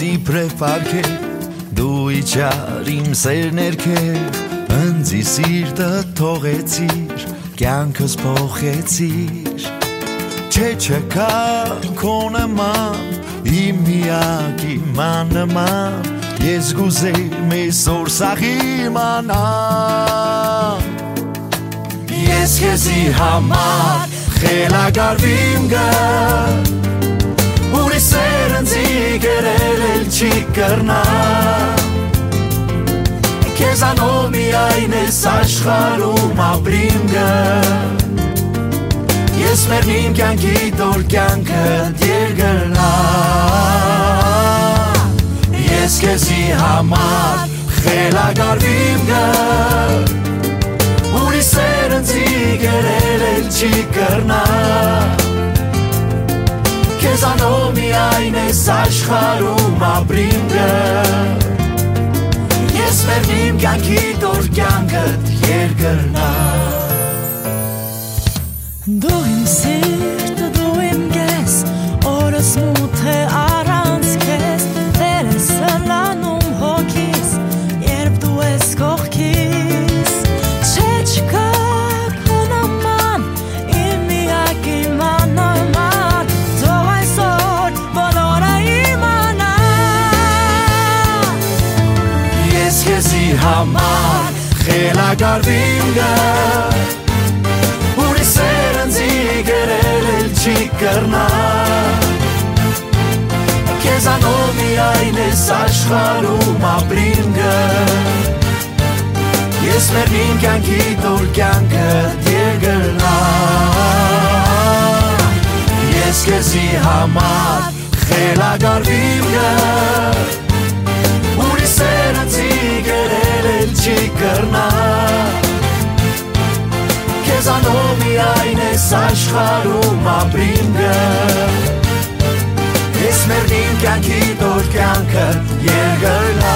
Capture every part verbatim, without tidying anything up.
իբրև պարքեր դու իջար իմ սերներքեր ընձի սիրտը թողեցիր կյանքս փոխեցիր չէ չկա քո նման իմ միակ իման նման ես գուզեմ այսօր սաղ իմանամ ես քեզի համար խելագարվիմ գա ուրիշ սերնձի գերել էլ չի կրնա քեզանով միայն ես աշխարհում ապրիմ գա ես մերնիմ կյանքի դոր կյանքդ երգրնա ես քեզի համար խելագարվիմ գա ուրիշ սերնձի գերել էլ չի կրնա քեզանով միայն ես աշխարհում ապրիմ գա ես մերնիմ կյանքի դոր կյանքդ երգրնա Դու իմ սիրտը դու իմ կես օրս մութ է առանց քեզ Տեր ես սլանում հոգիս երբ դու ես կողքիս Չէ չկա քո նման իմ միակ իման նման Թող այսօր բոլորը իմանա Ես քեզի համար խելագարվիմ գա ուրիշ սերնձի գերել էլ չի կրնա քեզանով միայն ես աշխարհում ապրիմ գա ես մերնիմ կյանքի դոր կյանքդ երգրնա ես քեզի համար խելագարվիմ գա ուրիշ սերնձի գերել էլ չի կրնա քեզանով միայն ես աշխարհում ապրիմ գա ես մերնիմ կյանքի դոր կյանքդ երգրնա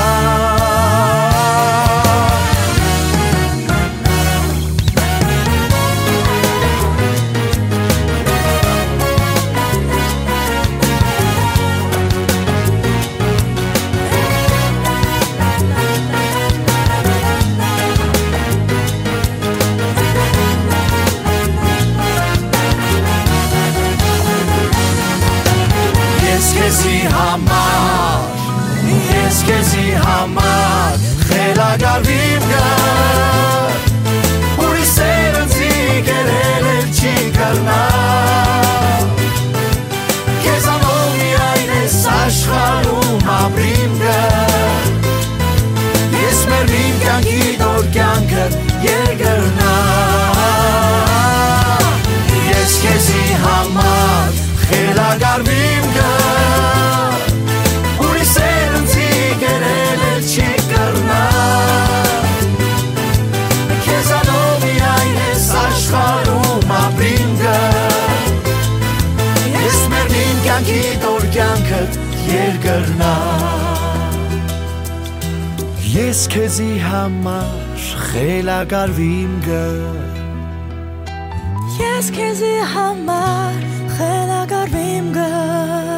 Ես քեզի համար ես քեզի համար խելագարվիմ գա ուրիշ սերնձի գերել էլ չի կրնա քեզանով միայն ես աշխարհում ապրիմ գա ես մերնիմ կյանքի դոր կյանքդ երգրնա ես քեզի համար խելագարվիմ գա ուրիշ սերնձի գերել էլ չի կրնա քեզանով միայն ես աշխարհում ապրիմ գա ես մերնիմ կյանքի դոր կյանքդ երգրնա ես քեզի համար խելագարվիմ գա Ես քեզի համար խելագարվիմ գա